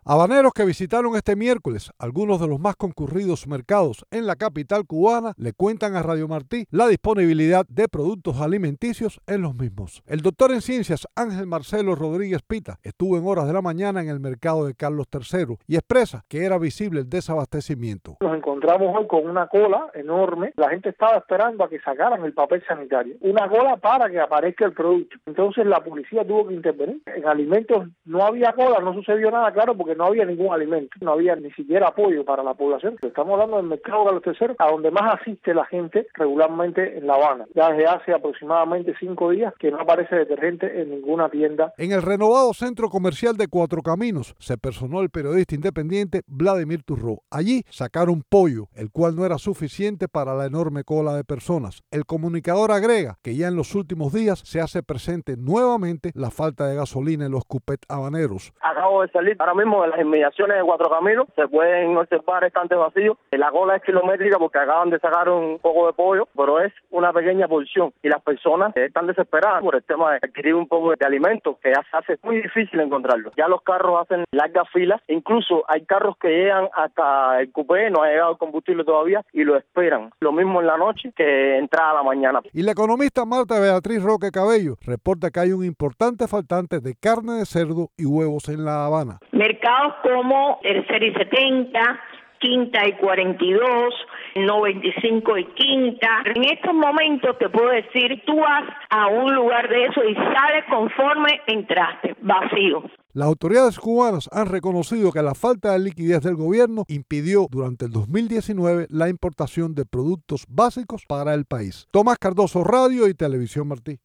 Habaneros que visitaron este miércoles algunos de los más concurridos mercados en la capital cubana le cuentan a Radio Martí la disponibilidad de productos alimenticios en los mismos. El doctor en ciencias Ángel Marcelo Rodríguez Pita estuvo en horas de la mañana en el mercado de Carlos III y expresa que era visible el desabastecimiento. Nos encontramos hoy con una cola enorme. La gente estaba esperando a que sacaran el papel sanitario. Una cola para que aparezca el producto. Entonces la policía tuvo que intervenir. En alimentos no había cola, no sucedió nada, claro, porque no había ningún alimento. No había ni siquiera apoyo para la población. Estamos hablando del mercado Carlos III, a donde más asiste la gente regularmente en La Habana. Ya desde hace aproximadamente 5 días que no aparece detergente en ninguna tienda. En el renovado centro comercial de Cuatro Caminos se personó el periodista independiente Vladimir Turró. Allí sacaron pollo, el cual no era suficiente para la enorme cola de personas. El comunicador agrega que ya en los últimos días se hace presente nuevamente la falta de gasolina en los cupet habaneros. Acabo de salir ahora mismo de las inmediaciones de Cuatro Caminos, se pueden observar estantes vacíos. La cola es kilométrica porque acaban de sacar un poco de pollo, pero es una pequeña porción y las personas están desesperadas por el tema de adquirir un poco de alimentos que ya se hace muy difícil encontrarlo. Ya los carros hacen largas filas, incluso hay carros que llegan hasta el cupé, no ha llegado el combustible todavía y lo esperan. Lo mismo en la noche que entrada a la mañana. Y la economista Marta Beatriz Roque Cabello reporta que hay un importante faltante de carne de cerdo y huevos en La Habana. Mercados como Tercera y 70, Quinta y 42, 95 y Quinta. En estos momentos te puedo decir, tú vas a un lugar de eso y sales conforme entraste, vacío. Las autoridades cubanas han reconocido que la falta de liquidez del gobierno impidió durante el 2019 la importación de productos básicos para el país. Tomás Cardoso, Radio y Televisión Martí.